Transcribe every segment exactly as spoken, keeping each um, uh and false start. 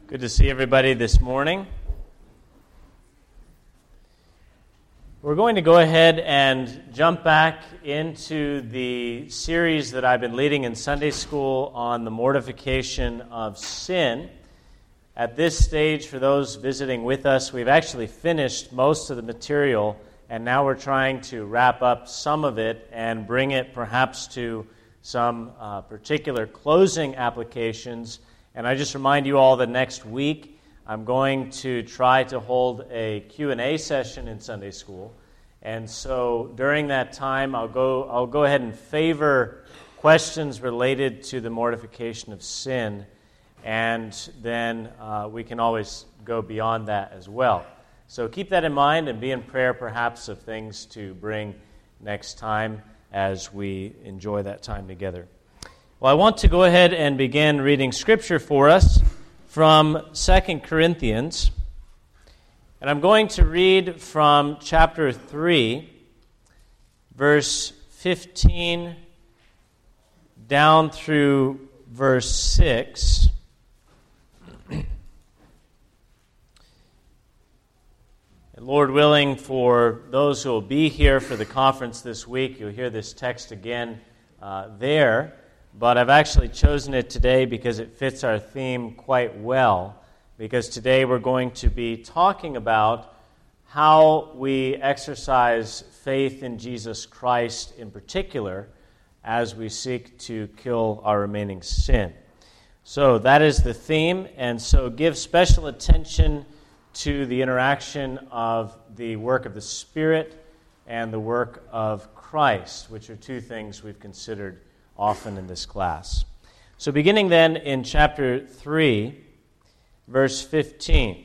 Good to see everybody this morning. We're going to go ahead and jump back into the series that I've been leading in Sunday school on the mortification of sin. At this stage, for those visiting with us, we've actually finished most of the material, and now we're trying to wrap up some of it and bring it perhaps to some uh, particular closing applications. And I just remind you all that next week I'm going to try to hold a Q and A session in Sunday school. And so during that time, I'll go I'll go ahead and favor questions related to the mortification of sin, and then uh, we can always go beyond that as well. So keep that in mind and be in prayer perhaps of things to bring next time as we enjoy that time together. Well, I want to go ahead and begin reading Scripture for us from Second Corinthians. And I'm going to read from chapter three, verse fifteen, down through verse six. And Lord willing, for those who will be here for the conference this week, you'll hear this text again uh, there. But I've actually chosen it today because it fits our theme quite well, because today we're going to be talking about how we exercise faith in Jesus Christ in particular as we seek to kill our remaining sin. So that is the theme, and so give special attention to the interaction of the work of the Spirit and the work of Christ, which are two things we've considered often in this class. So beginning then in chapter three, verse fifteen.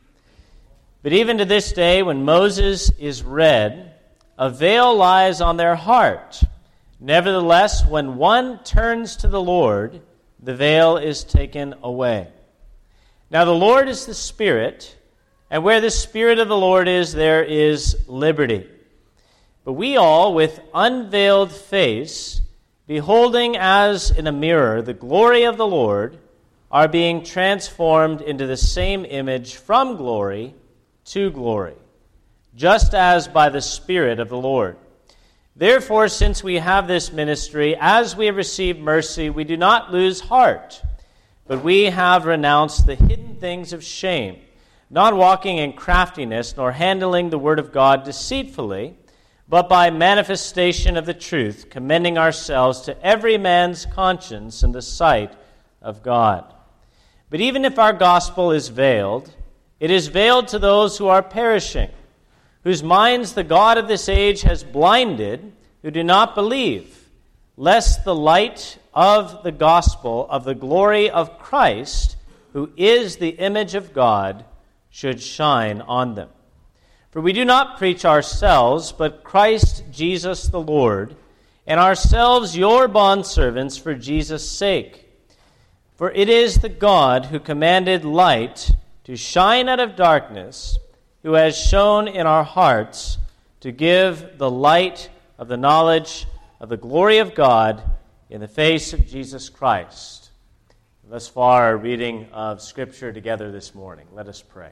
But even to this day, when Moses is read, a veil lies on their heart. Nevertheless, when one turns to the Lord, the veil is taken away. Now the Lord is the Spirit, and where the Spirit of the Lord is, there is liberty. But we all, with unveiled face, beholding as in a mirror the glory of the Lord, are being transformed into the same image from glory to glory, just as by the Spirit of the Lord. Therefore, since we have this ministry, as we have received mercy, we do not lose heart, but we have renounced the hidden things of shame, not walking in craftiness, nor handling the word of God deceitfully, but by manifestation of the truth, commending ourselves to every man's conscience in the sight of God. But even if our gospel is veiled, it is veiled to those who are perishing, whose minds the God of this age has blinded, who do not believe, lest the light of the gospel of the glory of Christ, who is the image of God, should shine on them. For we do not preach ourselves, but Christ Jesus the Lord, and ourselves your bondservants for Jesus' sake. For it is the God who commanded light to shine out of darkness, who has shone in our hearts to give the light of the knowledge of the glory of God in the face of Jesus Christ. Thus far, our reading of Scripture together this morning. Let us pray.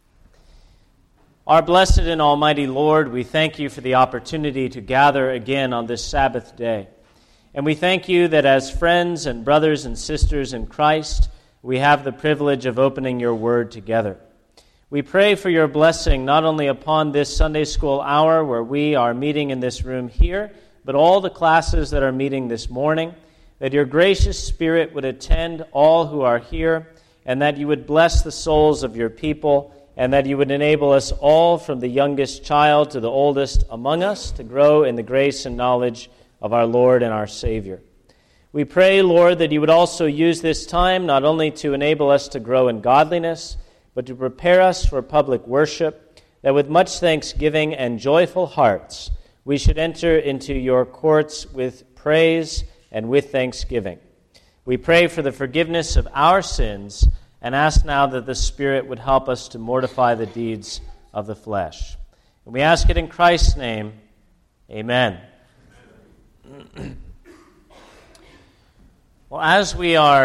Our blessed and almighty Lord, we thank you for the opportunity to gather again on this Sabbath day. And we thank you that as friends and brothers and sisters in Christ, we have the privilege of opening your word together. We pray for your blessing not only upon this Sunday school hour where we are meeting in this room here, but all the classes that are meeting this morning, that your gracious Spirit would attend all who are here, and that you would bless the souls of your people, and that you would enable us all, from the youngest child to the oldest among us, to grow in the grace and knowledge of our Lord and our Savior. We pray, Lord, that you would also use this time not only to enable us to grow in godliness, but to prepare us for public worship, that with much thanksgiving and joyful hearts we should enter into your courts with praise and with thanksgiving. We pray for the forgiveness of our sins, and ask now that the Spirit would help us to mortify the deeds of the flesh. And we ask it in Christ's name. Amen. Well, as we are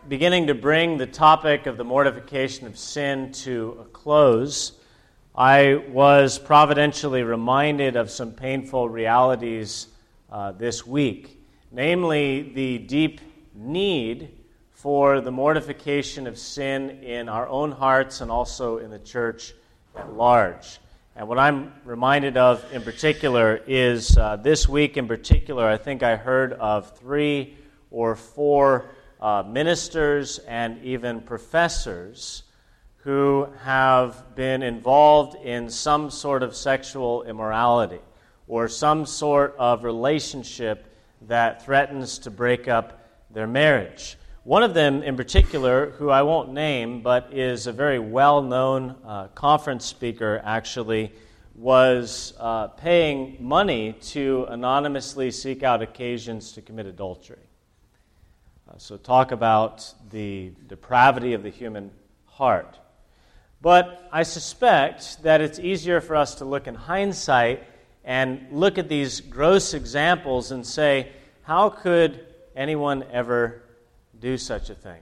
beginning to bring the topic of the mortification of sin to a close, I was providentially reminded of some painful realities uh, this week, namely the deep need for the mortification of sin in our own hearts and also in the church at large. And what I'm reminded of in particular is uh, this week in particular, I think I heard of three or four uh, ministers and even professors who have been involved in some sort of sexual immorality or some sort of relationship that threatens to break up their marriage. One of them in particular, who I won't name, but is a very well-known uh, conference speaker actually, was uh, paying money to anonymously seek out occasions to commit adultery. Uh, so talk about the depravity of the human heart. But I suspect that it's easier for us to look in hindsight and look at these gross examples and say, how could anyone ever do such a thing?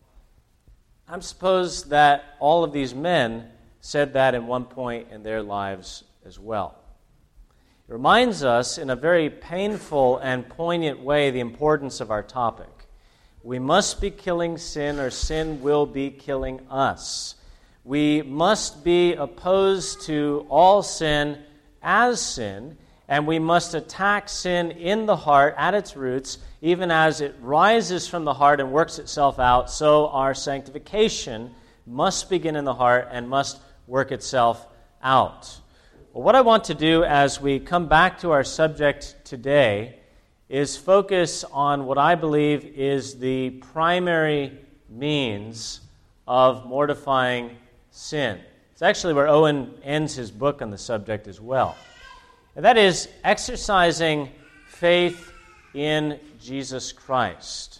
I suppose that all of these men said that at one point in their lives as well. It reminds us in a very painful and poignant way the importance of our topic. We must be killing sin, or sin will be killing us. We must be opposed to all sin as sin, and we must attack sin in the heart at its roots, even as it rises from the heart and works itself out. So our sanctification must begin in the heart and must work itself out. Well, what I want to do as we come back to our subject today is focus on what I believe is the primary means of mortifying sin. It's actually where Owen ends his book on the subject as well. And that is exercising faith in Jesus Christ.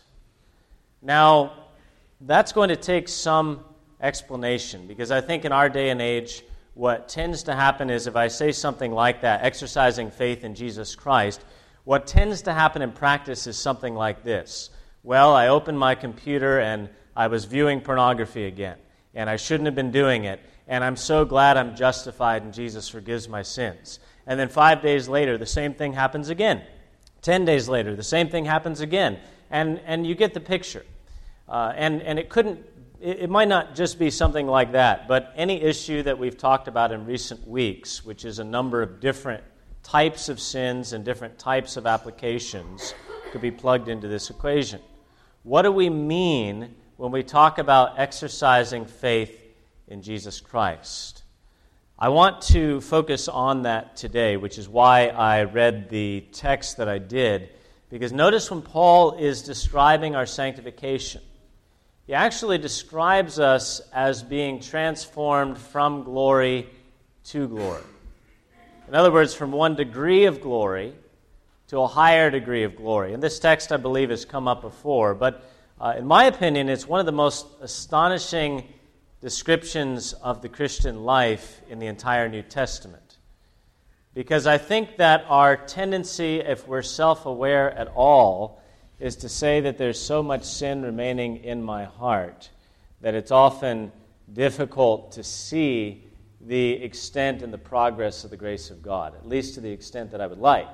Now, that's going to take some explanation, because I think in our day and age, what tends to happen is if I say something like that, exercising faith in Jesus Christ, what tends to happen in practice is something like this. Well, I opened my computer and I was viewing pornography again, and I shouldn't have been doing it, and I'm so glad I'm justified and Jesus forgives my sins. And then five days later, the same thing happens again. Ten days later, the same thing happens again. And and you get the picture. Uh, and, and it couldn't, it, it might not just be something like that, but any issue that we've talked about in recent weeks, which is a number of different types of sins and different types of applications, could be plugged into this equation. What do we mean when we talk about exercising faith in Jesus Christ? I want to focus on that today, which is why I read the text that I did, because notice when Paul is describing our sanctification, he actually describes us as being transformed from glory to glory. In other words, from one degree of glory to a higher degree of glory. And this text, I believe, has come up before, but uh, in my opinion, it's one of the most astonishing descriptions of the Christian life in the entire New Testament. Because I think that our tendency, if we're self-aware at all, is to say that there's so much sin remaining in my heart that it's often difficult to see the extent and the progress of the grace of God, at least to the extent that I would like.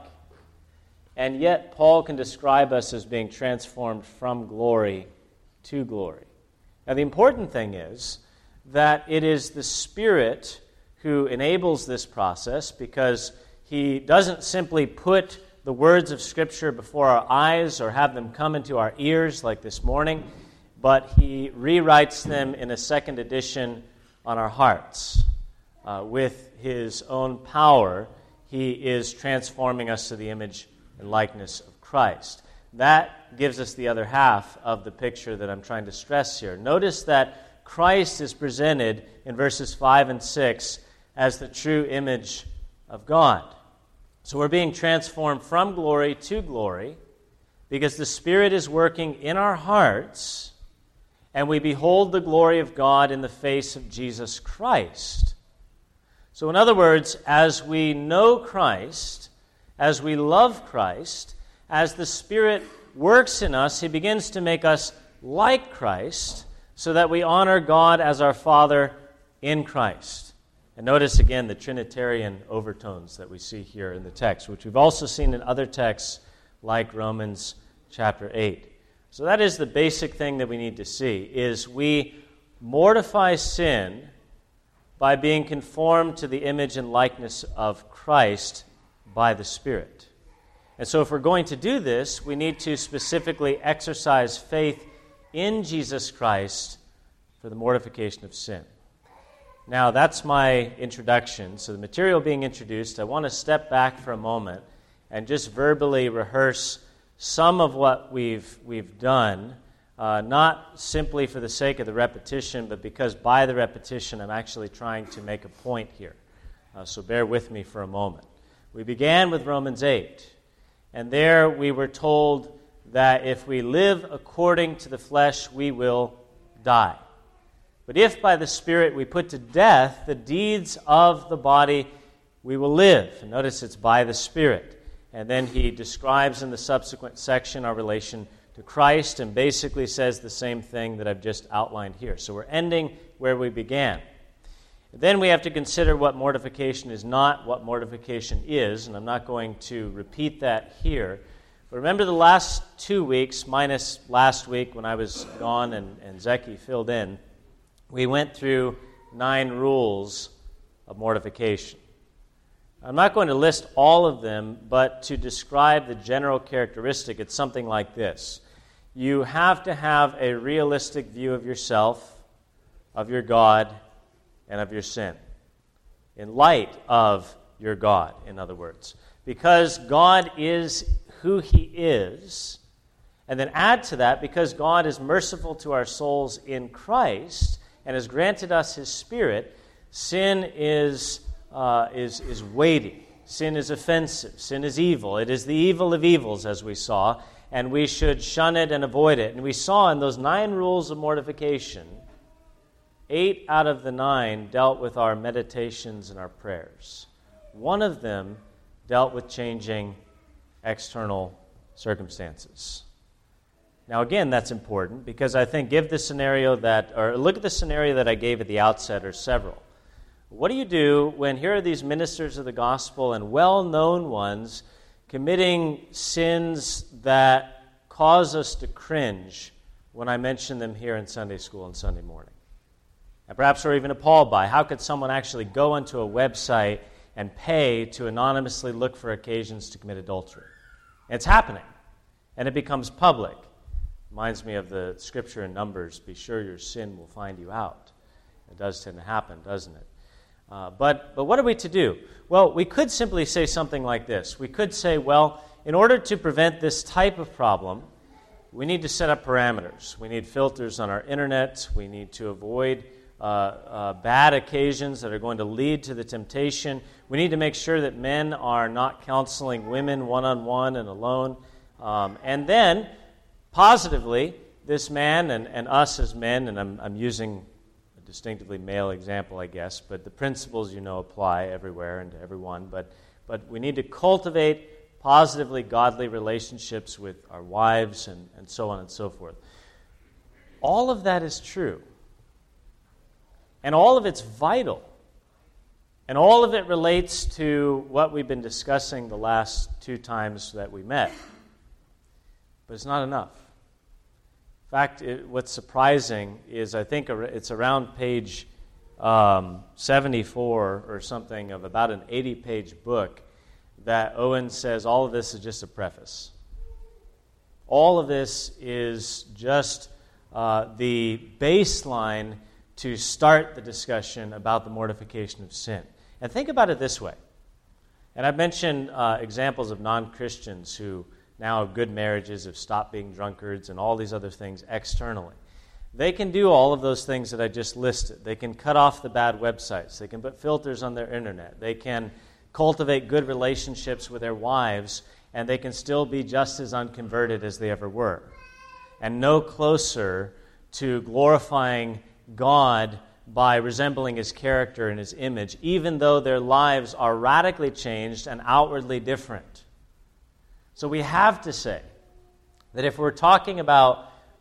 And yet, Paul can describe us as being transformed from glory to glory. Now, the important thing is that it is the Spirit who enables this process, because He doesn't simply put the words of Scripture before our eyes or have them come into our ears like this morning, but He rewrites them in a second edition on our hearts. Uh, with His own power, He is transforming us to the image and likeness of Christ. That gives us the other half of the picture that I'm trying to stress here. Notice that Christ is presented in verses five and six as the true image of God. So we're being transformed from glory to glory because the Spirit is working in our hearts, and we behold the glory of God in the face of Jesus Christ. So in other words, as we know Christ, as we love Christ, as the Spirit works in us, He begins to make us like Christ, so that we honor God as our Father in Christ. And notice again the Trinitarian overtones that we see here in the text, which we've also seen in other texts like Romans chapter eight. So that is the basic thing that we need to see, is we mortify sin by being conformed to the image and likeness of Christ by the Spirit. And so if we're going to do this, we need to specifically exercise faith in Jesus Christ for the mortification of sin. Now, that's my introduction. So the material being introduced, I want to step back for a moment and just verbally rehearse some of what we've we've done, uh, not simply for the sake of the repetition, but because by the repetition I'm actually trying to make a point here. Uh, so bear with me for a moment. We began with Romans eight, and there we were told that if we live according to the flesh, we will die. But if by the Spirit we put to death the deeds of the body, we will live. And notice it's by the Spirit. And then he describes in the subsequent section our relation to Christ and basically says the same thing that I've just outlined here. So we're ending where we began. Then we have to consider what mortification is not, what mortification is, and I'm not going to repeat that here. But remember the last two weeks, minus last week when I was gone and, and Zeki filled in, we went through nine rules of mortification. I'm not going to list all of them, but to describe the general characteristic, it's something like this. You have to have a realistic view of yourself, of your God, and of your sin. In light of your God, in other words. Because God is who He is, and then add to that, because God is merciful to our souls in Christ and has granted us His Spirit, sin is uh, is is weighty. Sin is offensive. Sin is evil. It is the evil of evils, as we saw, and we should shun it and avoid it. And we saw in those nine rules of mortification, eight out of the nine dealt with our meditations and our prayers. One of them dealt with changing external circumstances. Now, again, that's important because I think give the scenario that, or look at the scenario that I gave at the outset, or several. What do you do when here are these ministers of the gospel and well-known ones committing sins that cause us to cringe when I mention them here in Sunday school and Sunday morning? And perhaps we're even appalled by, how could someone actually go onto a website and pay to anonymously look for occasions to commit adultery? And it's happening, and it becomes public. Reminds me of the scripture in Numbers, be sure your sin will find you out. It does tend to happen, doesn't it? Uh, but, but what are we to do? Well, we could simply say something like this. We could say, well, in order to prevent this type of problem, we need to set up parameters. We need filters on our internet. We need to avoid uh, uh, bad occasions that are going to lead to the temptation. We need to make sure that men are not counseling women one-on-one and alone. Um, and then, positively, this man and, and us as men, and I'm, I'm using a distinctively male example, I guess, but the principles, you know, apply everywhere and to everyone. But, but we need to cultivate positively godly relationships with our wives and, and so on and so forth. All of that is true. And all of it's vital. And all of it relates to what we've been discussing the last two times that we met. But it's not enough. In fact, it, what's surprising is I think it's around page um, seventy-four or something of about an eighty-page book that Owen says all of this is just a preface. All of this is just uh, the baseline to start the discussion about the mortification of sin. And think about it this way. And I've mentioned uh, examples of non-Christians who now have good marriages, have stopped being drunkards, and all these other things externally. They can do all of those things that I just listed. They can cut off the bad websites. They can put filters on their internet. They can cultivate good relationships with their wives, and they can still be just as unconverted as they ever were, and no closer to glorifying God by resembling His character and His image, even though their lives are radically changed and outwardly different. So we have to say that if we're talking about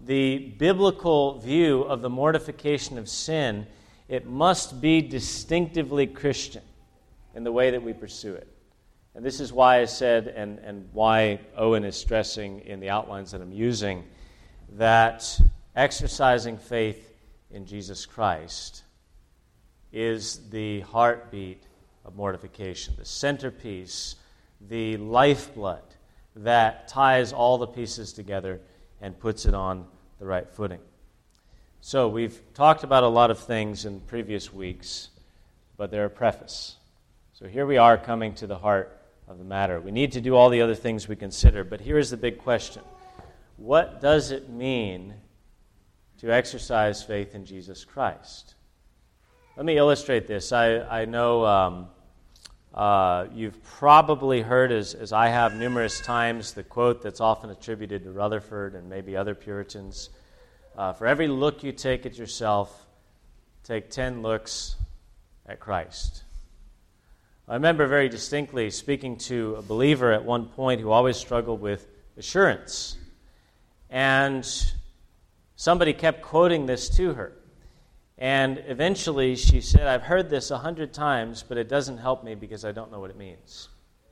the biblical view of the mortification of sin, it must be distinctively Christian in the way that we pursue it. And this is why I said, and, and why Owen is stressing in the outlines that I'm using, that exercising faith in Jesus Christ is the heartbeat of mortification, the centerpiece, the lifeblood that ties all the pieces together and puts it on the right footing. So we've talked about a lot of things in previous weeks, but they're a preface. So here we are coming to the heart of the matter. We need to do all the other things we consider, but here is the big question. What does it mean to exercise faith in Jesus Christ? Let me illustrate this. I, I know um, uh, you've probably heard, as, as I have numerous times, the quote that's often attributed to Rutherford and maybe other Puritans. Uh, for every look you take at yourself, take ten looks at Christ. I remember very distinctly speaking to a believer at one point who always struggled with assurance. And somebody kept quoting this to her. And eventually she said, I've heard this a hundred times, but it doesn't help me because I don't know what it means.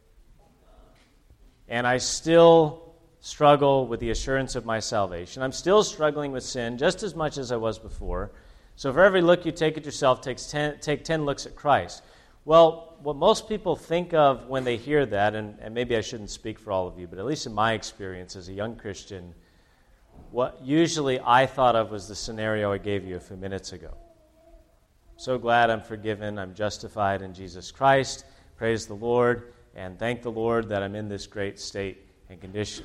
And I still struggle with the assurance of my salvation. I'm still struggling with sin just as much as I was before. So for every look you take at yourself, takes ten, take ten looks at Christ. Well, what most people think of when they hear that, and, and maybe I shouldn't speak for all of you, but at least in my experience as a young Christian, what usually I thought of was the scenario I gave you a few minutes ago. So glad I'm forgiven, I'm justified in Jesus Christ. Praise the Lord, and thank the Lord that I'm in this great state and condition.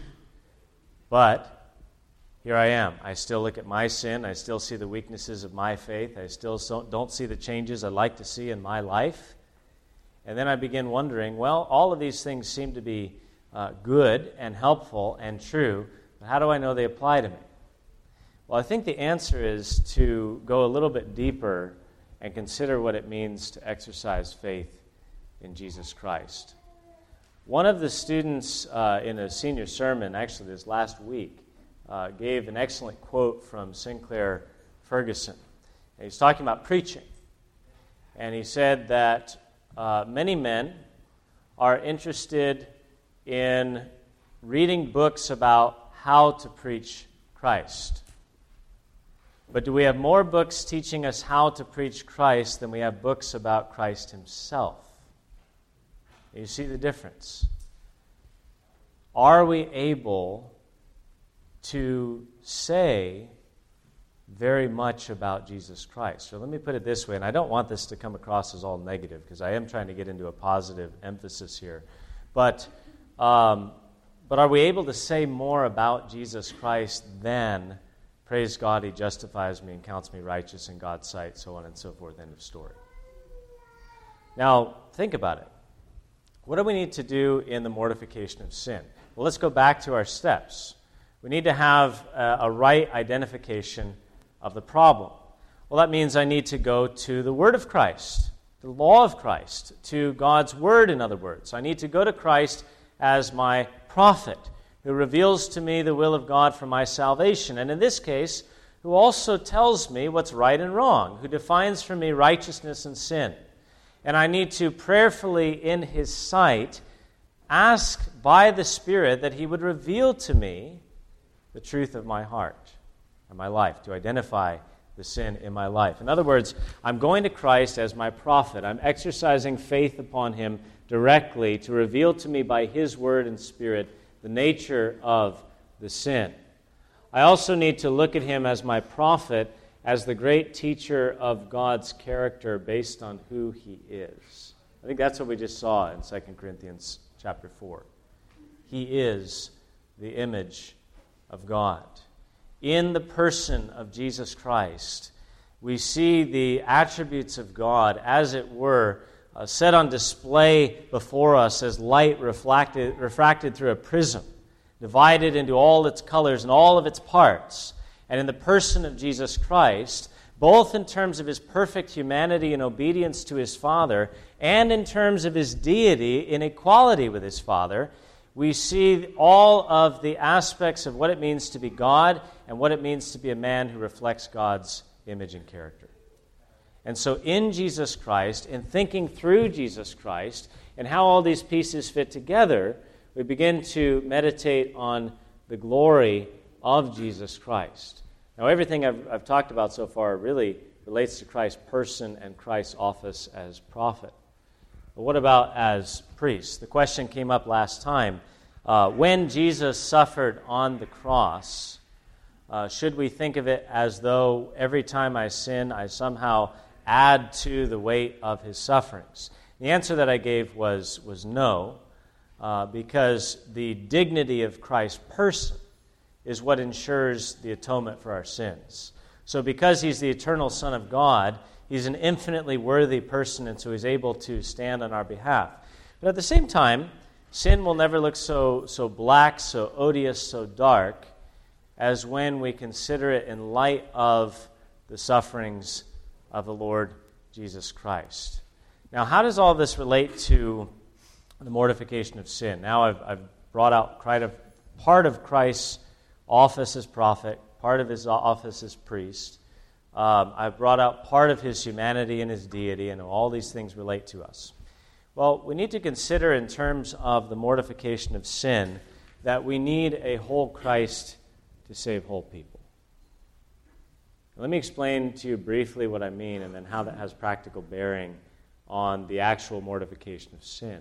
But here I am. I still look at my sin. I still see the weaknesses of my faith. I still don't see the changes I'd like to see in my life. And then I begin wondering, well, all of these things seem to be uh, good and helpful and true, but how do I know they apply to me? Well, I think the answer is to go a little bit deeper and consider what it means to exercise faith in Jesus Christ. One of the students uh, in a senior sermon, actually this last week, uh, gave an excellent quote from Sinclair Ferguson. And he's talking about preaching. And he said that uh, many men are interested in reading books about how to preach Christ. But do we have more books teaching us how to preach Christ than we have books about Christ himself? You see the difference. Are we able to say very much about Jesus Christ? So let me put it this way, and I don't want this to come across as all negative, because I am trying to get into a positive emphasis here. But, um, but are we able to say more about Jesus Christ than, praise God, he justifies me and counts me righteous in God's sight, so on and so forth, end of story. Now, think about it. What do we need to do in the mortification of sin? Well, let's go back to our steps. We need to have a, a right identification of the problem. Well, that means I need to go to the Word of Christ, the law of Christ, to God's Word, in other words. I need to go to Christ as my prophet, who reveals to me the will of God for my salvation, and in this case, who also tells me what's right and wrong, who defines for me righteousness and sin. And I need to prayerfully, in his sight, ask by the Spirit that he would reveal to me the truth of my heart and my life, to identify the sin in my life. In other words, I'm going to Christ as my prophet. I'm exercising faith upon him directly to reveal to me by his word and Spirit the nature of the sin. I also need to look at him as my prophet, as the great teacher of God's character based on who he is. I think that's what we just saw in Second Corinthians chapter four. He is the image of God. In the person of Jesus Christ, we see the attributes of God, as it were, uh, set on display before us as light reflected, refracted through a prism, divided into all its colors and all of its parts. And in the person of Jesus Christ, both in terms of his perfect humanity and obedience to his Father, and in terms of his deity in equality with his Father, we see all of the aspects of what it means to be God and what it means to be a man who reflects God's image and character. And so in Jesus Christ, in thinking through Jesus Christ and how all these pieces fit together, we begin to meditate on the glory of Jesus Christ. Now, everything I've, I've talked about so far really relates to Christ's person and Christ's office as prophet. But what about as priest? The question came up last time. Uh, when Jesus suffered on the cross, uh, should we think of it as though every time I sin, I somehow add to the weight of his sufferings? The answer that I gave was, was no, uh, because the dignity of Christ's person is what ensures the atonement for our sins. So because he's the eternal Son of God, he's an infinitely worthy person, and so he's able to stand on our behalf. But at the same time, sin will never look so, so black, so odious, so dark, as when we consider it in light of the sufferings of the Lord Jesus Christ. Now, how does all this relate to the mortification of sin? Now I've, I've brought out quite a part of Christ's office as prophet, part of his office as priest. Um, I've brought out part of his humanity and his deity, and all these things relate to us. Well, we need to consider in terms of the mortification of sin that we need a whole Christ to save whole people. Let me explain to you briefly what I mean and then how that has practical bearing on the actual mortification of sin.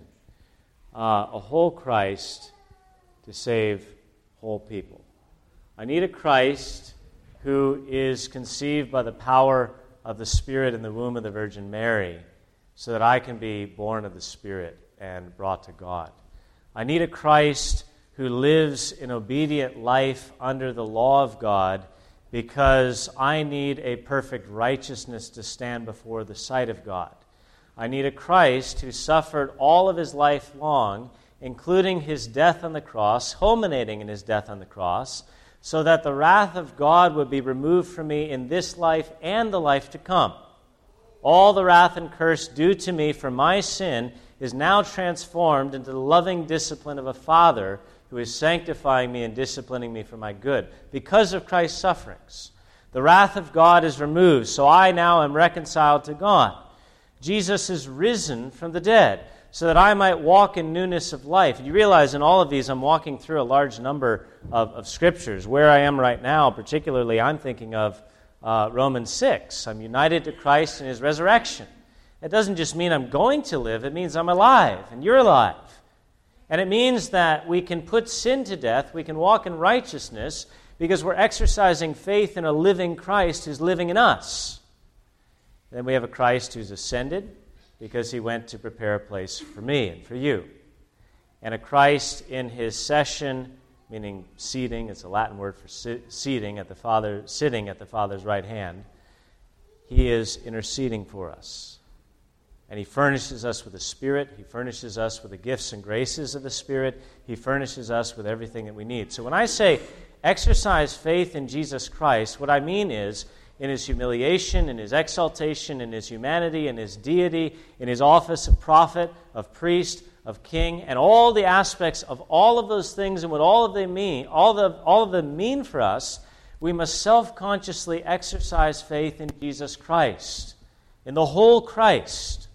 Uh, a whole Christ to save whole people. I need a Christ who is conceived by the power of the Spirit in the womb of the Virgin Mary so that I can be born of the Spirit and brought to God. I need a Christ who lives an obedient life under the law of God because I need a perfect righteousness to stand before the sight of God. I need a Christ who suffered all of his life long, including his death on the cross, culminating in his death on the cross, so that the wrath of God would be removed from me in this life and the life to come. All the wrath and curse due to me for my sin is now transformed into the loving discipline of a Father who is sanctifying me and disciplining me for my good. Because of Christ's sufferings, the wrath of God is removed, so I now am reconciled to God. Jesus is risen from the dead, so that I might walk in newness of life. And you realize in all of these, I'm walking through a large number of, of scriptures. Where I am right now, particularly, I'm thinking of uh, Romans six. I'm united to Christ in his resurrection. It doesn't just mean I'm going to live. It means I'm alive, and you're alive. And it means that we can put sin to death, we can walk in righteousness, because we're exercising faith in a living Christ who's living in us. And then we have a Christ who's ascended, because he went to prepare a place for me and for you. And a Christ in his session, meaning seating, it's a Latin word for sit, seating at the Father, sitting at the Father's right hand, he is interceding for us. And he furnishes us with the Spirit, he furnishes us with the gifts and graces of the Spirit, he furnishes us with everything that we need. So when I say exercise faith in Jesus Christ, what I mean is in his humiliation, in his exaltation, in his humanity, in his deity, in his office of prophet, of priest, of king, and all the aspects of all of those things and what all of them mean, all the all of them mean for us, we must self-consciously exercise faith in Jesus Christ, in the whole Christ.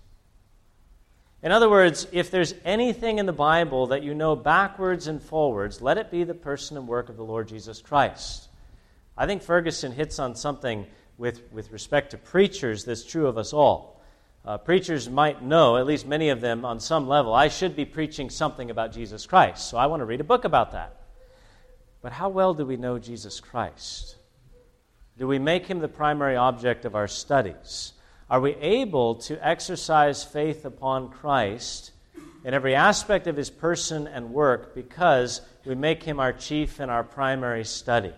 In other words, if there's anything in the Bible that you know backwards and forwards, let it be the person and work of the Lord Jesus Christ. I think Ferguson hits on something with, with respect to preachers that's true of us all. Uh, preachers might know, at least many of them on some level, I should be preaching something about Jesus Christ, so I want to read a book about that. But how well do we know Jesus Christ? Do we make him the primary object of our studies? Are we able to exercise faith upon Christ in every aspect of his person and work because we make him our chief and our primary study?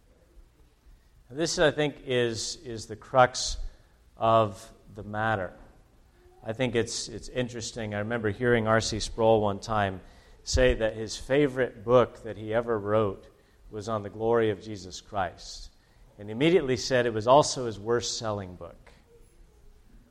This, I think, is, is the crux of the matter. I think it's it's interesting. I remember hearing R C Sproul one time say that his favorite book that he ever wrote was on the glory of Jesus Christ. And he immediately said it was also his worst-selling book.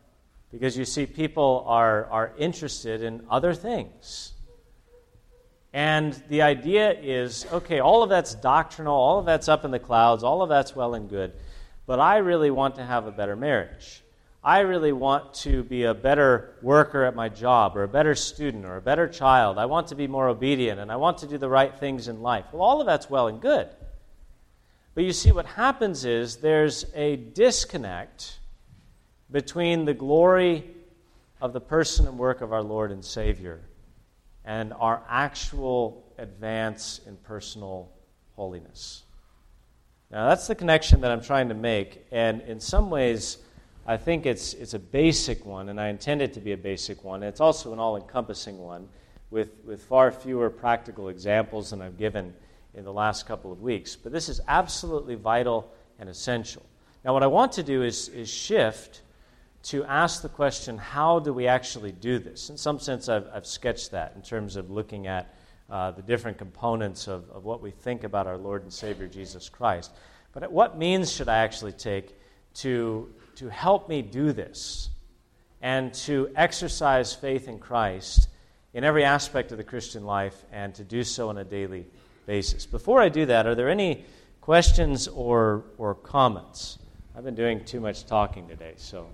Because you see, people are, are interested in other things. And the idea is, okay, all of that's doctrinal, all of that's up in the clouds, all of that's well and good, but I really want to have a better marriage. I really want to be a better worker at my job, or a better student, or a better child. I want to be more obedient, and I want to do the right things in life. Well, all of that's well and good. But you see, what happens is there's a disconnect between the glory of the person and work of our Lord and Savior and our actual advance in personal holiness. Now, that's the connection that I'm trying to make, and in some ways, I think it's it's a basic one, and I intend it to be a basic one. It's also an all-encompassing one with, with far fewer practical examples than I've given in the last couple of weeks. But this is absolutely vital and essential. Now, what I want to do is, is shift to ask the question, how do we actually do this? In some sense, I've, I've sketched that in terms of looking at uh, the different components of, of what we think about our Lord and Savior, Jesus Christ. But what means should I actually take to, to help me do this and to exercise faith in Christ in every aspect of the Christian life and to do so on a daily basis? Before I do that, are there any questions or, or comments? I've been doing too much talking today, so...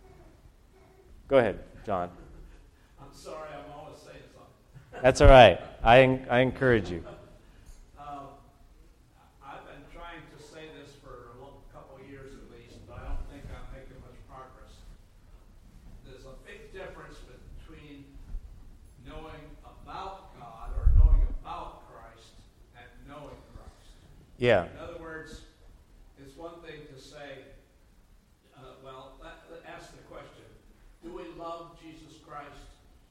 Go ahead, John. I'm sorry, I'm always saying something. That's all right. I, I encourage you. Um, I've been trying to say this for a little, couple of years at least, but I don't think I'm making much progress. There's a big difference between knowing about God or knowing about Christ and knowing Christ. Yeah. In other words, it's one thing to say, uh, well, let, let, ask the question, do we love Jesus Christ,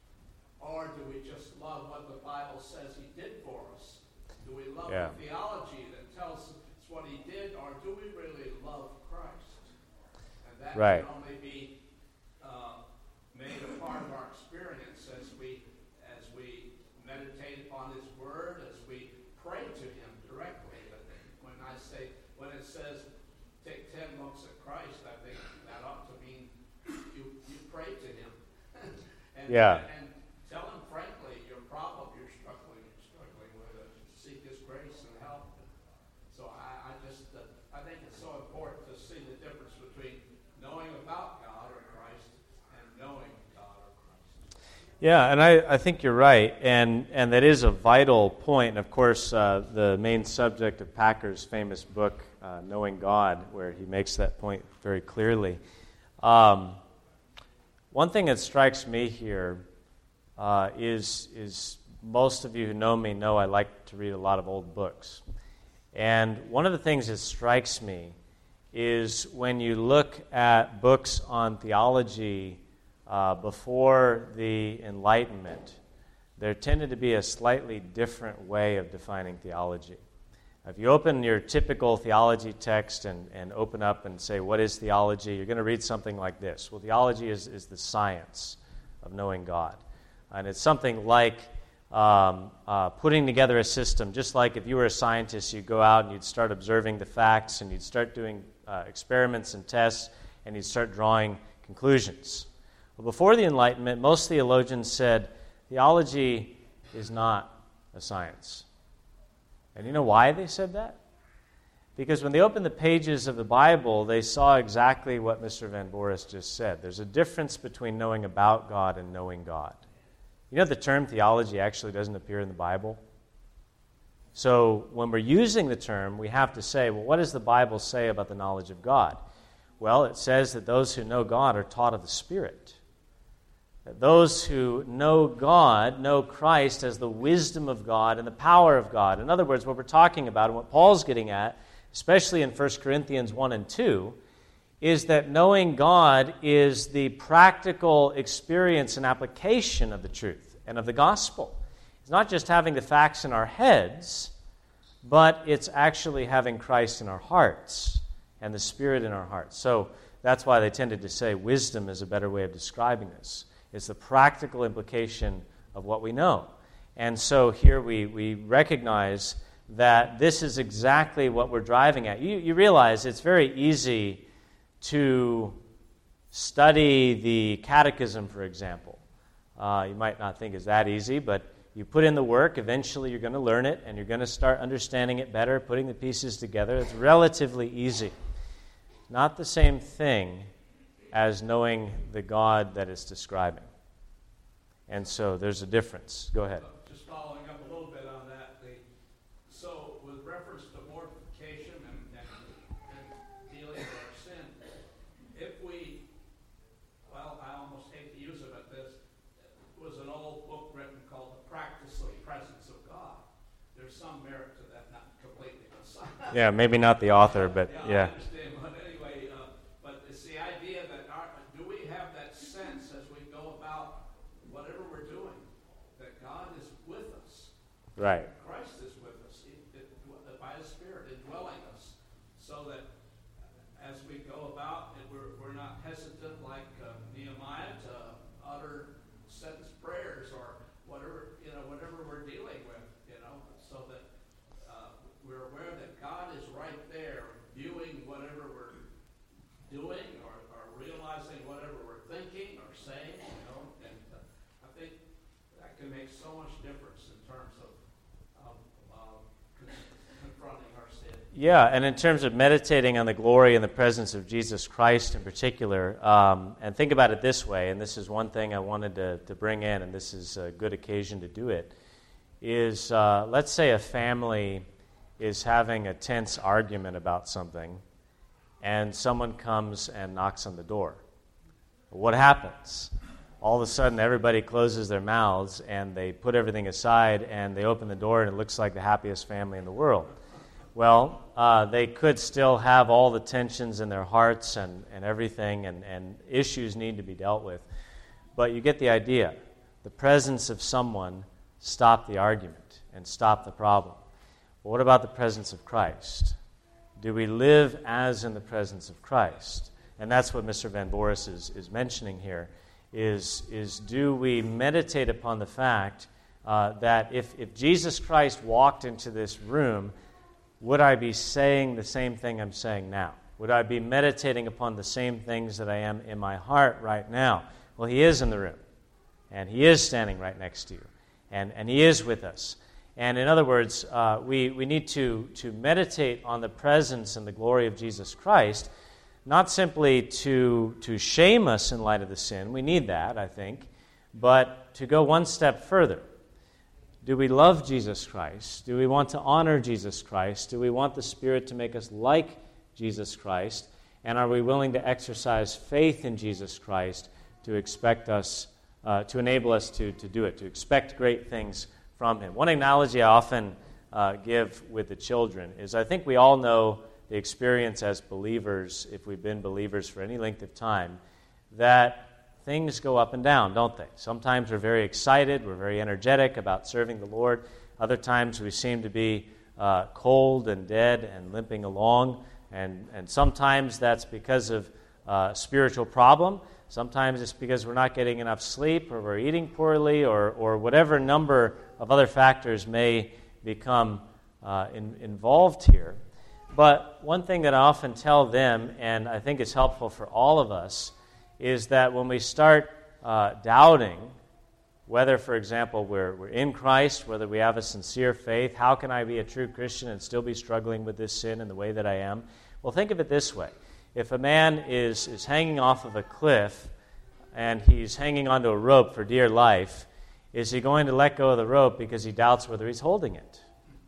or do we just love what the Bible says he did for us? Do we love yeah. the theology that tells us what he did, or do we really love Christ? And that right. can only be uh, made a part of our experience as we as we meditate upon his word, as we pray to him directly. When I say, when it says, take ten looks at Christ, I think that ought to mean you, you pray to him. and, yeah. and tell him frankly your problem you're struggling struggling with, uh, seek his grace and help. So I, I just uh, I think it's so important to see the difference between knowing about God or Christ and knowing God or Christ. Yeah, and I, I think you're right, and, and that is a vital point. And of course, uh, the main subject of Packer's famous book, uh, Knowing God, where he makes that point very clearly. Um, one thing that strikes me here uh, is, is most of you who know me know I like to read a lot of old books. And one of the things that strikes me is when you look at books on theology uh, before the Enlightenment, there tended to be a slightly different way of defining theology. If you open your typical theology text and, and open up and say, what is theology? You're going to read something like this. Well, theology is, is the science of knowing God. And it's something like um, uh, putting together a system, just like if you were a scientist, you'd go out and you'd start observing the facts and you'd start doing uh, experiments and tests and you'd start drawing conclusions. Well, before the Enlightenment, most theologians said theology is not a science. And you know why they said that? Because when they opened the pages of the Bible, they saw exactly what Mister Van Boris just said. There's a difference between knowing about God and knowing God. You know the term theology actually doesn't appear in the Bible? So when we're using the term, we have to say, well, what does the Bible say about the knowledge of God? Well, it says that those who know God are taught of the Spirit. That those who know God know Christ as the wisdom of God and the power of God. In other words, what we're talking about and what Paul's getting at, especially in First Corinthians one and two, is that knowing God is the practical experience and application of the truth and of the gospel. It's not just having the facts in our heads, but it's actually having Christ in our hearts and the Spirit in our hearts. So that's why they tended to say wisdom is a better way of describing this. It's the practical implication of what we know. And so here we, we recognize that this is exactly what we're driving at. You, you realize it's very easy to study the catechism, for example. Uh, you might not think it's that easy, but You put in the work, eventually you're going to learn it, and you're going to start understanding it better, putting the pieces together. It's relatively easy. Not the same thing as knowing the God that it's describing. And so there's a difference. Go ahead. Just following up a little bit on that. The, so with reference to mortification and, and, and dealing with our sin, if we, well, I almost hate to use it, but this was an old book written called The Practice of the Presence of God. There's some merit to that, not completely. Yeah, maybe not the author, but yeah. yeah. I understand, but anyway, uh, but it's the idea that our, do we have that sense as we go about whatever we're doing, that God is with us. Right. Christ is with us it, it, by His Spirit indwelling us, so that as we go about, it, we're, we're not hesitant like uh, Nehemiah to utter sentence prayers or whatever, you know, whatever we're dealing with, you know, so that uh, we're aware that God is right there viewing whatever we're doing or, or realizing whatever we're thinking or saying, you know, and uh, I think that can make so much difference in terms of um, uh, con- confronting our sin. Yeah, and in terms of meditating on the glory and the presence of Jesus Christ in particular, um, and think about it this way, and this is one thing I wanted to, to bring in, and this is a good occasion to do it, is uh, let's say a family is having a tense argument about something, and someone comes and knocks on the door. What happens? All of a sudden, everybody closes their mouths, and they put everything aside, and they open the door, and it looks like the happiest family in the world. Well, uh, they could still have all the tensions in their hearts and, and everything, and, and issues need to be dealt with. But you get the idea. The presence of someone stopped the argument and stopped the problem. But what about the presence of Christ? Do we live as in the presence of Christ? And that's what Mister Van Boris is, is mentioning here, is, is do we meditate upon the fact uh, that if, if Jesus Christ walked into this room, would I be saying the same thing I'm saying now? Would I be meditating upon the same things that I am in my heart right now? Well, He is in the room, and He is standing right next to you, and, and He is with us. And in other words, uh, we, we need to, to meditate on the presence and the glory of Jesus Christ, not simply to, to shame us in light of the sin. We need that, I think, but to go one step further. Do we love Jesus Christ? Do we want to honor Jesus Christ? Do we want the Spirit to make us like Jesus Christ? And are we willing to exercise faith in Jesus Christ to expect us, uh, to enable us to, to do it, to expect great things from Him? One analogy I often uh, give with the children is I think we all know the experience as believers, if we've been believers for any length of time, that things go up and down, don't they? Sometimes we're very excited, we're very energetic about serving the Lord. Other times we seem to be uh, cold and dead and limping along. And, and sometimes that's because of uh, a spiritual problem. Sometimes it's because we're not getting enough sleep, or we're eating poorly, or, or whatever number of other factors may become uh, in, involved here. But one thing that I often tell them, and I think is helpful for all of us, is that when we start uh, doubting whether, for example, we're, we're in Christ, whether we have a sincere faith, how can I be a true Christian and still be struggling with this sin in the way that I am? Well, think of it this way. If a man is, is hanging off of a cliff and he's hanging onto a rope for dear life, is he going to let go of the rope because he doubts whether he's holding it?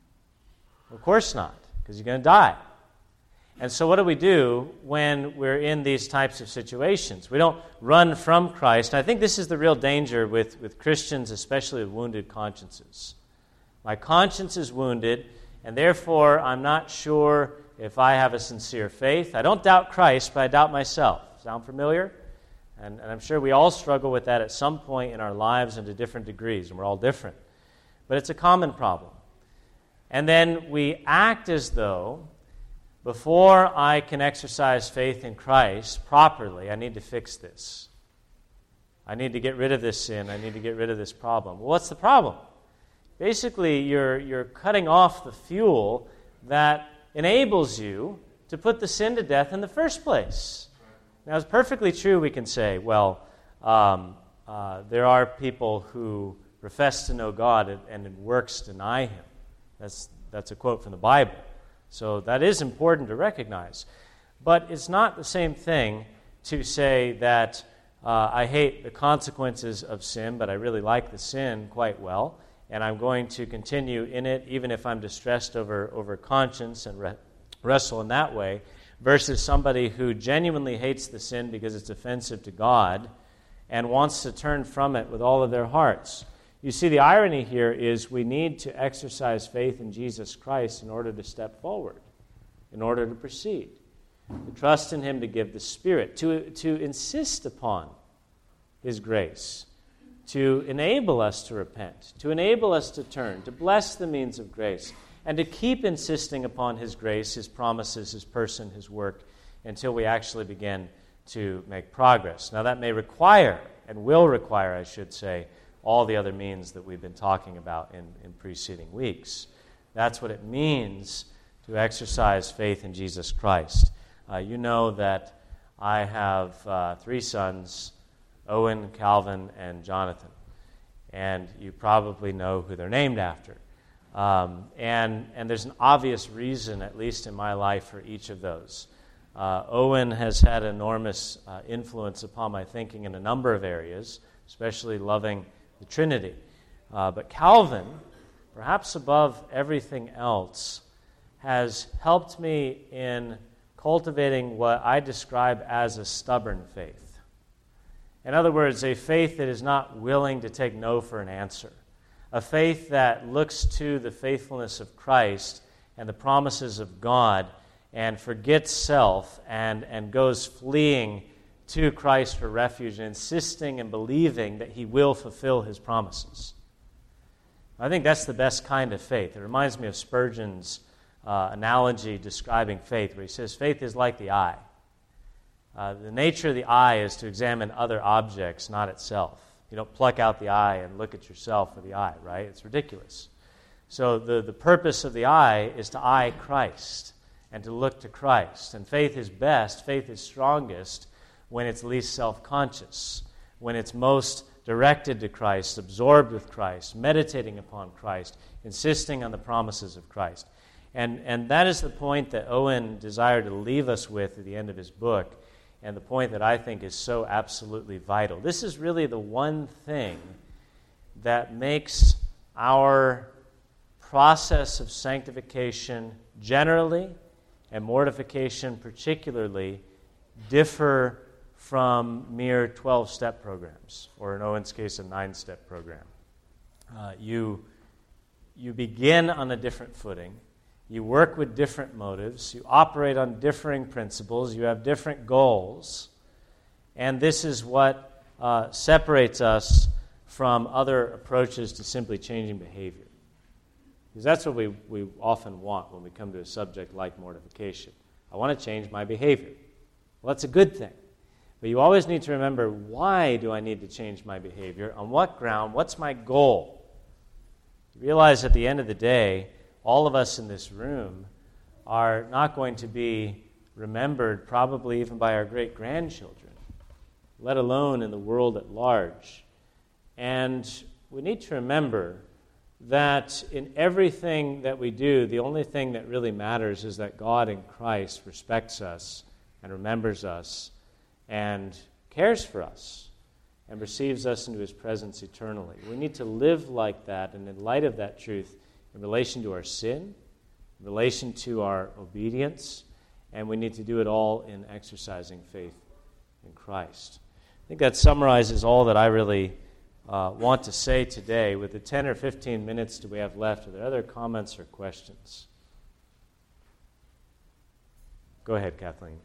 Of course not, because he's going to die. And so what do we do when we're in these types of situations? We don't run from Christ. And I think this is the real danger with, with Christians, especially with wounded consciences. My conscience is wounded, and therefore I'm not sure if I have a sincere faith. I don't doubt Christ, but I doubt myself. Sound familiar? And, and I'm sure we all struggle with that at some point in our lives and to different degrees, and we're all different. But it's a common problem. And then we act as though before I can exercise faith in Christ properly, I need to fix this. I need to get rid of this sin. I need to get rid of this problem. Well, what's the problem? Basically, you're, you're cutting off the fuel that enables you to put the sin to death in the first place. Now, it's perfectly true we can say, well, um, uh, there are people who, profess to know God and, and in works deny him. That's, that's a quote from the Bible. So that is important to recognize. But it's not the same thing to say that uh, I hate the consequences of sin, but I really like the sin quite well, and I'm going to continue in it even if I'm distressed over, over conscience and re- wrestle in that way, versus somebody who genuinely hates the sin because it's offensive to God and wants to turn from it with all of their hearts. You see, the irony here is we need to exercise faith in Jesus Christ in order to step forward, in order to proceed, to trust in him to give the Spirit, to, to insist upon his grace, to enable us to repent, to enable us to turn, to bless the means of grace, and to keep insisting upon his grace, his promises, his person, his work, until we actually begin to make progress. Now that may require, and will require, I should say, all the other means that we've been talking about in, in preceding weeks. That's what it means to exercise faith in Jesus Christ. Uh, you know that I have uh, three sons, Owen, Calvin, and Jonathan. And you probably know who they're named after. Um, and, and there's an obvious reason, at least in my life, for each of those. Uh, Owen has had enormous uh, influence upon my thinking in a number of areas, especially loving the Trinity. Uh, but Calvin, perhaps above everything else, has helped me in cultivating what I describe as a stubborn faith. In other words, a faith that is not willing to take no for an answer. A faith that looks to the faithfulness of Christ and the promises of God and forgets self and, and goes fleeing to Christ for refuge and insisting and believing that he will fulfill his promises. I think that's the best kind of faith. It reminds me of Spurgeon's uh, analogy describing faith, where he says faith is like the eye. Uh, the nature of the eye is to examine other objects, not itself. You don't pluck out the eye and look at yourself with the eye, right? It's ridiculous. So the, the purpose of the eye is to eye Christ and to look to Christ. And faith is best, faith is strongest when it's least self-conscious, when it's most directed to Christ, absorbed with Christ, meditating upon Christ, insisting on the promises of Christ. And, and that is the point that Owen desired to leave us with at the end of his book, and the point that I think is so absolutely vital. This is really the one thing that makes our process of sanctification generally and mortification particularly differ from mere twelve-step programs, or in Owen's case, a nine-step program. Uh, you, you begin on a different footing. You work with different motives. You operate on differing principles. You have different goals. And this is what uh, separates us from other approaches to simply changing behavior. Because that's what we, we often want when we come to a subject like mortification. I want to change my behavior. Well, that's a good thing. But you always need to remember, why do I need to change my behavior? On what ground? What's my goal? You realize at the end of the day, all of us in this room are not going to be remembered probably even by our great-grandchildren, let alone in the world at large. And we need to remember that in everything that we do, the only thing that really matters is that God in Christ respects us and remembers us and cares for us and receives us into his presence eternally. We need to live like that, and in light of that truth, in relation to our sin, in relation to our obedience, and we need to do it all in exercising faith in Christ. I think that summarizes all that I really uh, want to say today. With the ten or fifteen minutes that we have left, are there other comments or questions? Go ahead, Kathleen.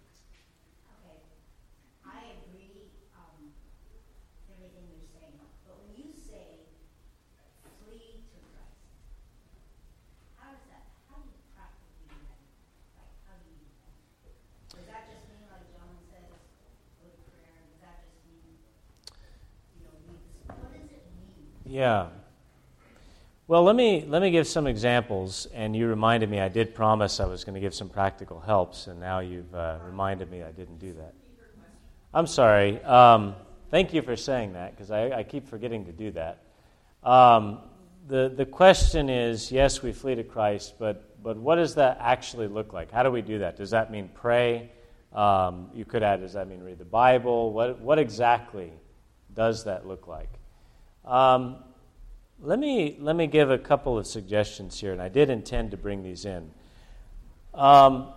Yeah. Well, let me let me give some examples, and you reminded me I did promise I was going to give some practical helps, and now you've uh, reminded me I didn't do that. I'm sorry. Um, thank you for saying that, because I, I keep forgetting to do that. Um, the the question is, yes, we flee to Christ, but but what does that actually look like? How do we do that? Does that mean pray? Um, you could add, does that mean read the Bible? What what exactly does that look like? Um, let me let me give a couple of suggestions here, and I did intend to bring these in. Um,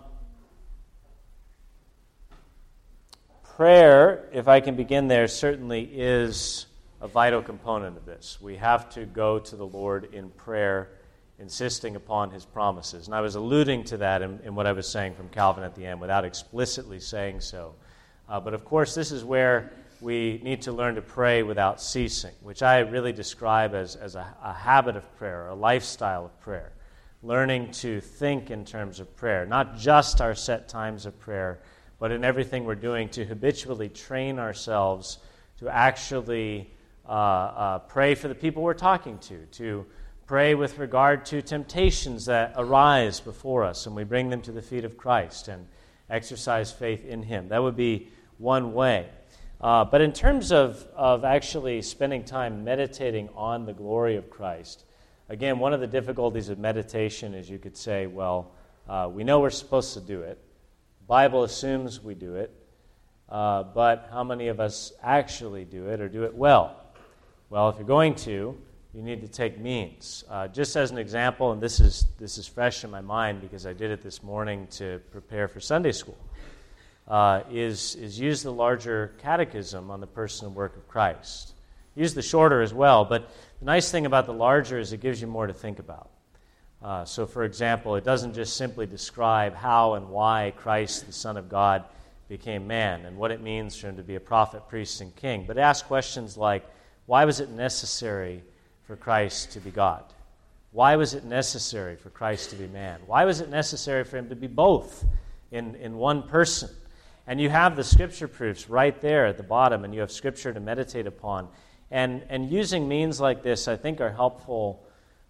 prayer, if I can begin there, certainly is a vital component of this. We have to go to the Lord in prayer, insisting upon His promises. And I was alluding to that in, in what I was saying from Calvin at the end, without explicitly saying so. Uh, but of course, this is where we need to learn to pray without ceasing, which I really describe as, as a, a habit of prayer, a lifestyle of prayer. Learning to think in terms of prayer, not just our set times of prayer, but in everything we're doing to habitually train ourselves to actually uh, uh, pray for the people we're talking to, to pray with regard to temptations that arise before us, and we bring them to the feet of Christ and exercise faith in Him. That would be one way. Uh, but in terms of, of actually spending time meditating on the glory of Christ, again, one of the difficulties of meditation is you could say, well, uh, we know we're supposed to do it. The Bible assumes we do it. Uh, but how many of us actually do it or do it well? Well, if you're going to, you need to take means. Uh, just as an example, and this is this is fresh in my mind because I did it this morning to prepare for Sunday school, uh, is, is use the larger catechism on the person and work of Christ. Use the shorter as well, but the nice thing about the larger is it gives you more to think about. Uh, so, for example, it doesn't just simply describe how and why Christ, the Son of God, became man and what it means for Him to be a prophet, priest, and king, but ask questions like, why was it necessary for Christ to be God? Why was it necessary for Christ to be man? Why was it necessary for Him to be both in, in one person? And you have the Scripture proofs right there at the bottom, and you have Scripture to meditate upon. And, and using means like this, I think, are helpful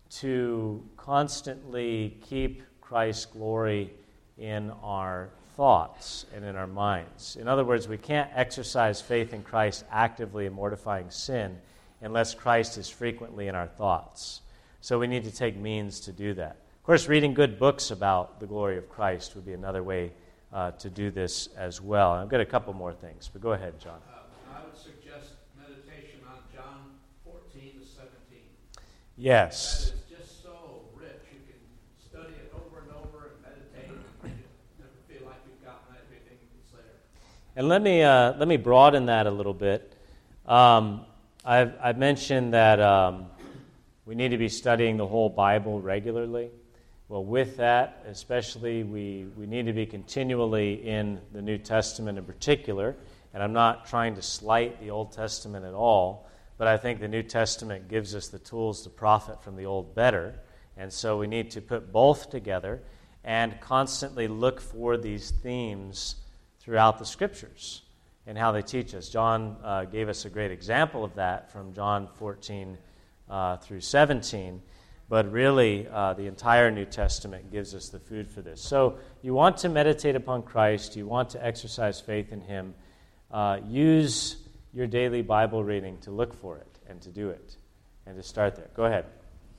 to constantly keep Christ's glory in our thoughts and in our minds. In other words, we can't exercise faith in Christ actively in mortifying sin unless Christ is frequently in our thoughts. So we need to take means to do that. Of course, reading good books about the glory of Christ would be another way uh, to do this as well. I've got a couple more things, but go ahead, John. Uh, I would suggest meditation on John fourteen to seventeen. Yes. That is just so rich. You can study it over and over and meditate and never feel like you've gotten everything that's there. And let me uh, let me broaden that a little bit. Um, I've, I've mentioned that um, we need to be studying the whole Bible regularly. Well, with that, especially, we, we need to be continually in the New Testament in particular. And I'm not trying to slight the Old Testament at all, but I think the New Testament gives us the tools to profit from the Old better. And so we need to put both together and constantly look for these themes throughout the Scriptures and how they teach us. John uh, gave us a great example of that from John fourteen uh, through seventeen, but really uh, the entire New Testament gives us the food for this. So you want to meditate upon Christ, you want to exercise faith in Him, uh, use your daily Bible reading to look for it and to do it and to start there. Go ahead.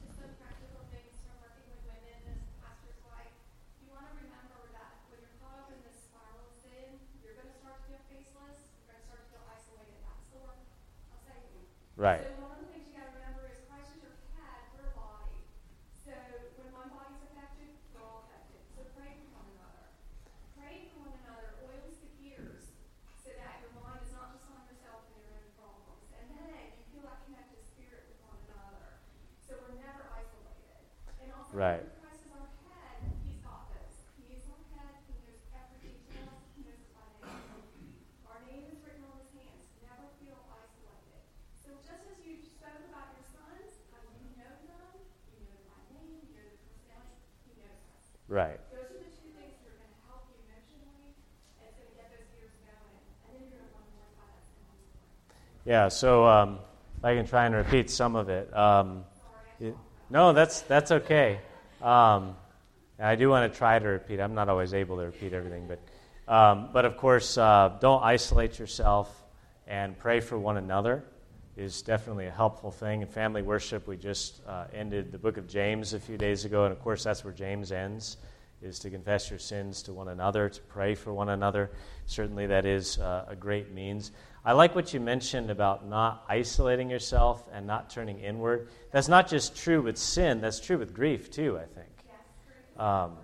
Right. So one of the things you got to remember is Christ is your head, we're a body. So when one body's affected, we're all affected. So pray for one another. Praying for one another oils the gears so that your mind is not just on yourself and your own problems. And then you feel that connected spirit with one another. So we're never isolated. And also, right. when Christ is our head, He's got this. He is our head. He knows every detail. He knows us by name. Our name is written on His hands. Never feel isolated. So just as you spoke about your sons, how you know them, you know them by name, you know their personality, He knows us. Right. Those are the two things that are going to help you emotionally, and it's going to get those gears going, and then you're going to want to mortify that sin on the Yeah, so um, if I can try and repeat some of it. Um, it no, that's that's okay. Um, I do want to try to repeat. I'm not always able to repeat everything, but um, but of course, uh, don't isolate yourself and pray for one another. is definitely a helpful thing. In family worship, we just uh, ended the book of James a few days ago, and of course that's where James ends, is to confess your sins to one another, to pray for one another. Certainly that is uh, a great means. I like what you mentioned about not isolating yourself and not turning inward. That's not just true with sin, that's true with grief too, I think. Um,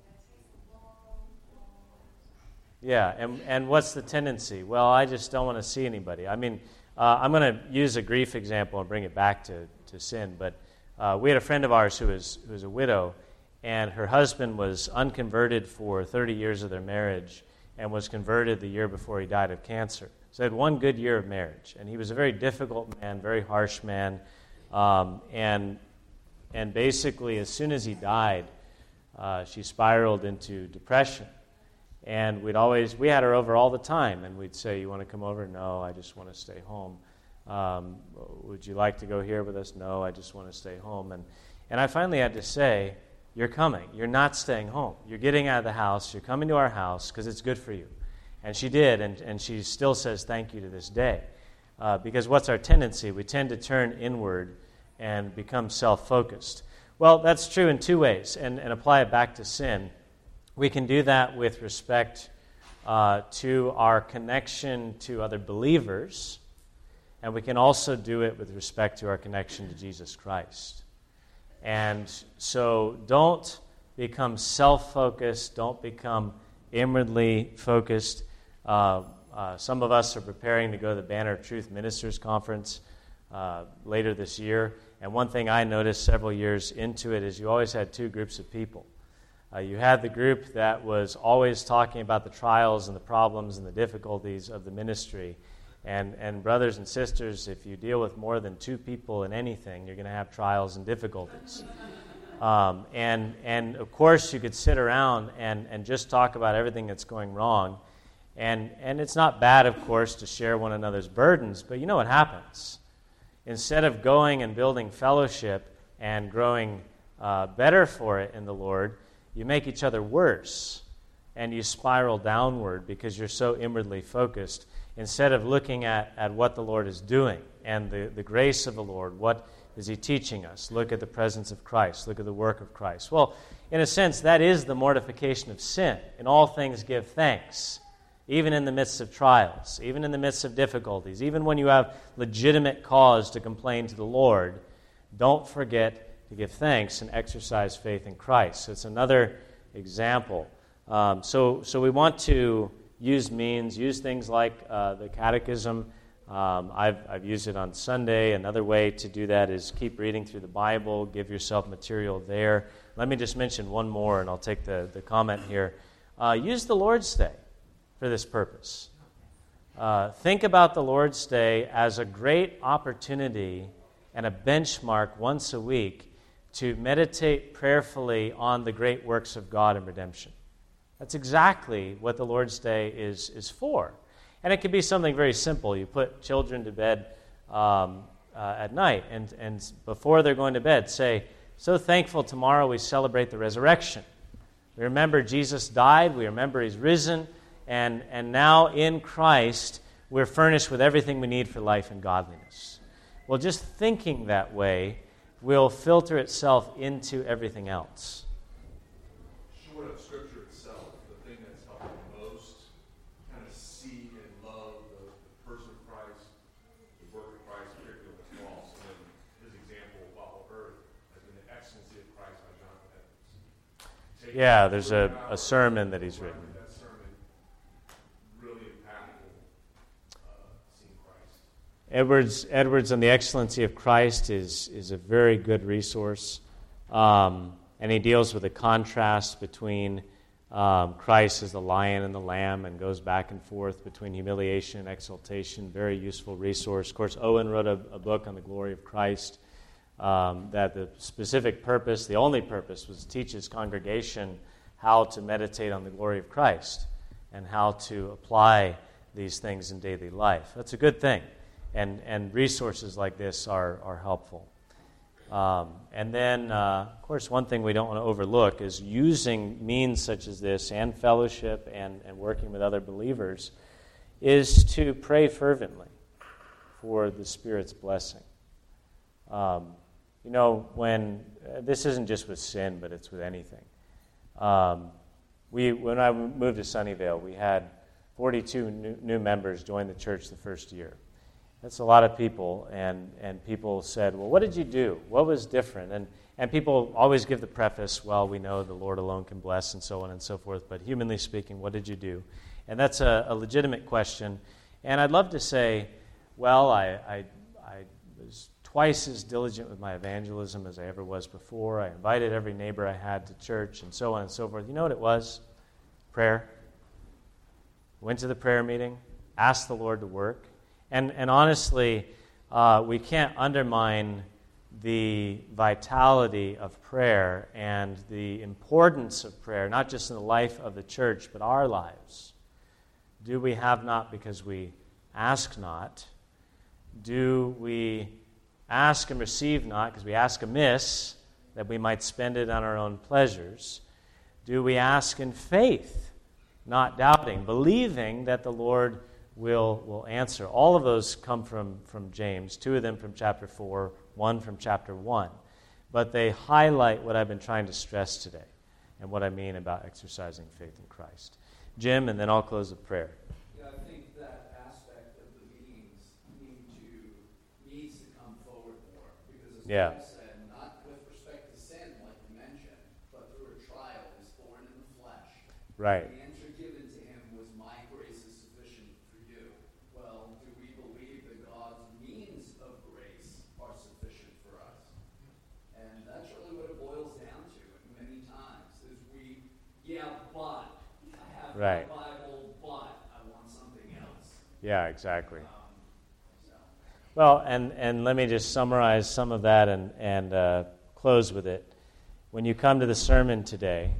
yeah, and, and what's the tendency? Well, I just don't want to see anybody. I mean, uh, I'm going to use a grief example and bring it back to, to sin, but uh, we had a friend of ours who was, who was a widow, and her husband was unconverted for thirty years of their marriage and was converted the year before he died of cancer. So they had one good year of marriage, and he was a very difficult man, very harsh man, um, and and basically as soon as he died, uh, she spiraled into depression. And we'd always, we had her over all the time, and we'd say, you want to come over? No, I just want to stay home. Um, would you like to go here with us? No, I just want to stay home. And and I finally had to say, you're coming. You're not staying home. You're getting out of the house. You're coming to our house because it's good for you. And she did, and, and she still says thank you to this day. Uh, because what's our tendency? We tend to turn inward and become self-focused. Well, that's true in two ways, and, and apply it back to sin. We can do that with respect uh, to our connection to other believers, and we can also do it with respect to our connection to Jesus Christ. And so don't become self-focused, don't become inwardly focused. Uh, uh, some of us are preparing to go to the Banner of Truth Ministers Conference uh, later this year, and one thing I noticed several years into it is you always had two groups of people. Uh, you had the group that was always talking about the trials and the problems and the difficulties of the ministry. And, and brothers and sisters, if you deal with more than two people in anything, you're going to have trials and difficulties. Um, and, and of course, you could sit around and, and just talk about everything that's going wrong. And, and it's not bad, of course, to share one another's burdens, but you know what happens. Instead of going and building fellowship and growing uh, better for it in the Lord, you make each other worse, and you spiral downward because you're so inwardly focused, instead of looking at, at what the Lord is doing and the, the grace of the Lord. What is He teaching us? Look at the presence of Christ. Look at the work of Christ. Well, in a sense, that is the mortification of sin. In all things give thanks, even in the midst of trials, even in the midst of difficulties, even when you have legitimate cause to complain to the Lord, don't forget to give thanks and exercise faith in Christ. So it's another example. Um, so, so we want to use means, use things like uh, the catechism. Um, I've, I've used it on Sunday. Another way to do that is keep reading through the Bible, give yourself material there. Let me just mention one more, and I'll take the, the comment here. Uh, use the Lord's Day for this purpose. Uh, think about the Lord's Day as a great opportunity and a benchmark once a week to meditate prayerfully on the great works of God in redemption. That's exactly what the Lord's Day is, is for. And it can be something very simple. You put children to bed um, uh, at night, and, and before they're going to bed, say, so thankful tomorrow we celebrate the resurrection. We remember Jesus died, we remember He's risen, and, and now in Christ we're furnished with everything we need for life and godliness. Well, just thinking that way will filter itself into everything else. Short of Scripture itself, the thing that's helped me most kind of see and love the, the person of Christ, the work of Christ, particularly on the cross, and then his example while on earth has been the excellency of Christ by Jonathan Edwards. Taking Yeah, there's a, a sermon that he's written. That sermon, really impactful, uh, seeing Christ. Edwards, Edwards on the Excellency of Christ is, is a very good resource. Um, and he deals with the contrast between um, Christ as the lion and the lamb, and goes back and forth between humiliation and exaltation. Very useful resource. Of course, Owen wrote a, a book on the glory of Christ um, that the specific purpose, the only purpose, was to teach his congregation how to meditate on the glory of Christ and how to apply these things in daily life. That's a good thing. And, and resources like this are, are helpful. Um, and then, uh, of course, one thing we don't want to overlook is using means such as this and fellowship and, and working with other believers is to pray fervently. for the Spirit's blessing. Um, you know, when, uh, this isn't just with sin, but it's with anything. Um, we, when I moved to Sunnyvale, we had forty-two new, new members join the church the first year. That's a lot of people, and, and people said, well, what did you do? What was different? And and people always give the preface, well, we know the Lord alone can bless, and so on and so forth, but humanly speaking, what did you do? And that's a, a legitimate question. And I'd love to say, well, I, I, I was twice as diligent with my evangelism as I ever was before. I invited every neighbor I had to church, and so on and so forth. You know what it was? Prayer. Went to the prayer meeting, asked the Lord to work. And and honestly, uh, we can't undermine the vitality of prayer and the importance of prayer, not just in the life of the church, but our lives. Do we have not because we ask not? Do we ask and receive not because we ask amiss, that we might spend it on our own pleasures? Do we ask in faith, not doubting, believing that the Lord will will answer? All of those come from, from James, two of them from chapter four, one from chapter one. But they highlight what I've been trying to stress today and what I mean about exercising faith in Christ. Jim, and then I'll close with prayer. Yeah, I think that aspect of the meetings need to, needs to come forward more. Because as Yeah. Paul said, not with respect to sin, like you mentioned, but through a trial, he's born in the flesh. Right. The answer given to him was, my grace is sufficient for you. Well, do we believe that God's means of grace are sufficient for us? And that's really what it boils down to many times, is we, yeah, but I have Right. my Bible, but I want something else. Yeah, exactly. Um, so. Well, and, and let me just summarize some of that and, and uh, close with it. When you come to the sermon today,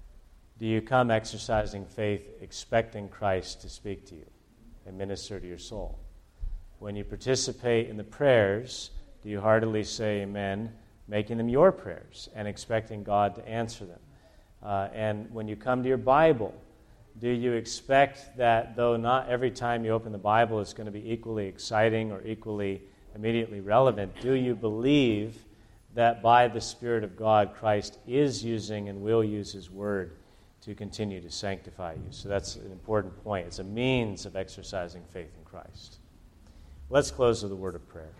do you come exercising faith, expecting Christ to speak to you and minister to your soul? When you participate in the prayers, do you heartily say amen, making them your prayers and expecting God to answer them? Uh, and when you come to your Bible, do you expect that though not every time you open the Bible it's going to be equally exciting or equally immediately relevant, do you believe that by the Spirit of God, Christ is using and will use His Word to continue to sanctify you? So that's an important point. It's a means of exercising faith in Christ. Let's close with a word of prayer.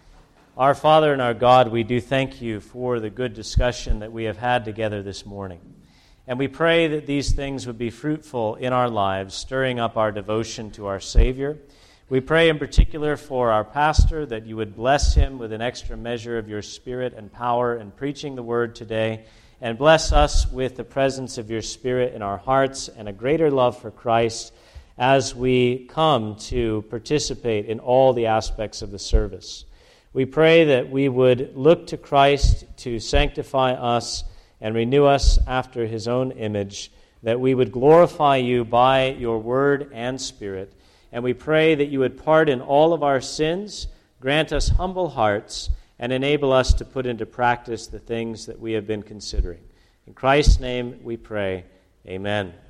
Our Father and our God, we do thank you for the good discussion that we have had together this morning. And we pray that these things would be fruitful in our lives, stirring up our devotion to our Savior. We pray in particular for our pastor, that you would bless him with an extra measure of your Spirit and power in preaching the Word today, and bless us with the presence of your Spirit in our hearts and a greater love for Christ as we come to participate in all the aspects of the service. We pray that we would look to Christ to sanctify us and renew us after His own image, that we would glorify you by your Word and Spirit. And we pray that you would pardon all of our sins, grant us humble hearts, and enable us to put into practice the things that we have been considering. In Christ's name we pray, amen.